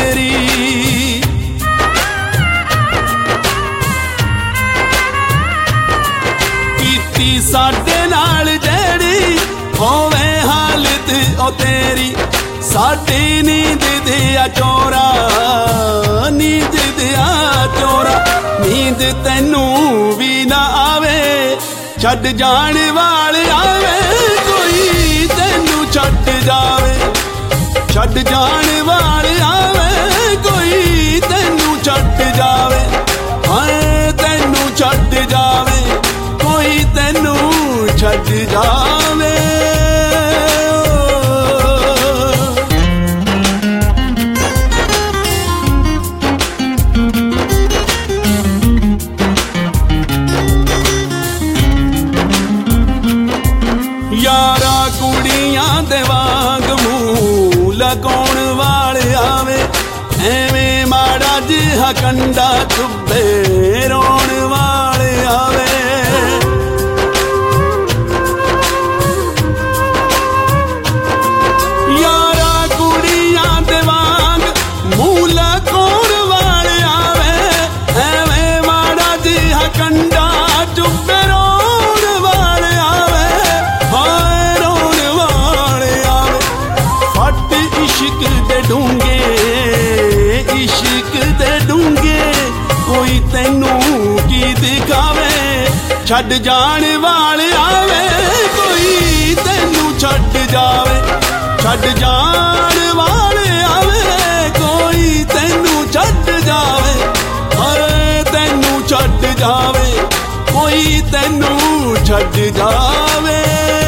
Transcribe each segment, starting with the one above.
तेरी। कीती साडे नाल जेड़ी होवे हालत ओ तेरी, साडी नींद दिया चोरा, नींद दिया चोरा। नींद तैनू भी ना आवे, छड्ड जाण वाल आवे कोई तैनू छड्ड जावे, छड्ड जाण वाल आवे कोई तैनू छड्ड जावे। हाय तैनू छड्ड जावे कोई तैनू छड्ड जावे। यारा कुड़ियां दे वांग मूंह लगाउण वाले आवे, एवें माड़ा जिहा कंडा चुभे रोण वाले आवे। यारा कुड़ियां दे वांग मूंह लगाउण वाले आवे, एवें माड़ा जिहा कंडा चुभे रोण वाले आवे। इश्क दे डूंगे, इश्क दे डूंगे कोई तैनू की दिखावे, छड्ड जाण वाल आवे कोई तैनू छड्ड जावे, छड्ड जाण वाल आवे कोई तैनू छड्ड जावे। अरे तैनू छड्ड जावे कोई तैनू छड्ड जावे।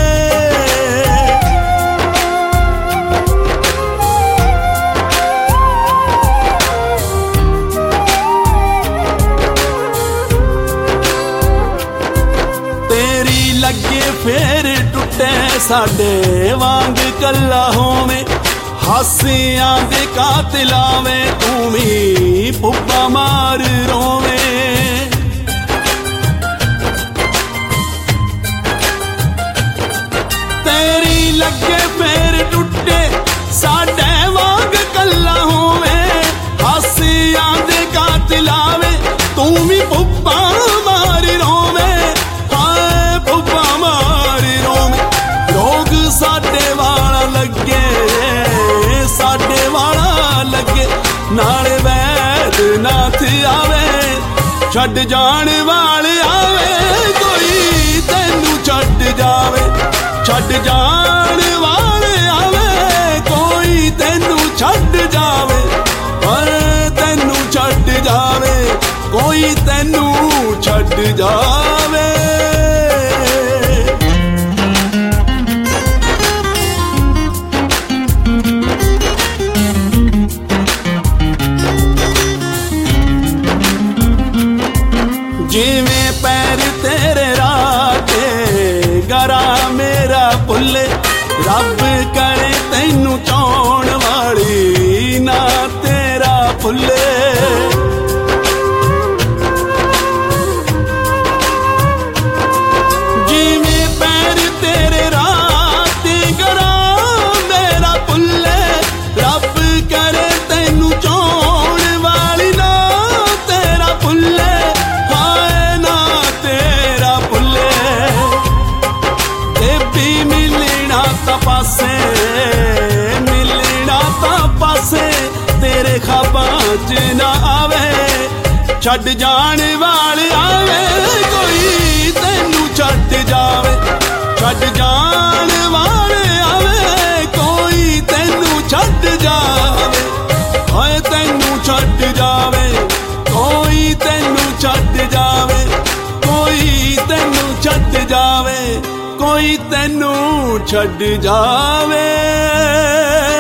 लगे फेर टुटे साडे वांग कला होवे, हासियां दे कातिलावे तू भी पुब्बा मार रोवे। तेरी लगे फेर टुटे साडे वांग कला होवे, हासियां दे कातिलावे तू भी पुब्बा मार रोवे। साडे वाला लगे, साडे वाला लगे नाले वैद नाथ आवे, छड्ड जाण वाल आवे कोई तैनू छड्ड जावे, छड्ड जाण वाल आवे कोई तैनू छड्ड जावे। अरे तैनू छड्ड जावे कोई तैनू छड्ड जावे। जिवें पैर तेरे राते गरा मेरा भुले, रब करे तैनू चाउण वाली ना तेरा भुले। जिवें पैर तेरे राते गरा मेरा भुले, रब करे तैनू चाउण वाली ना तेरा भुले। मिलना ता पासे, मिलना ता पासे तेरे ख्वाबां च ना आवे, छड्ड जाण वाल आवे कोई तैनू छड्ड जावे, छड्ड जाण वाल आवे कोई तैनू छड्ड जावे। हाय तैनू छड्ड जावे कोई तैनू छड्ड जावे, कोई तैनू छड्ड जावे कोई तैनू छड्ड जावे।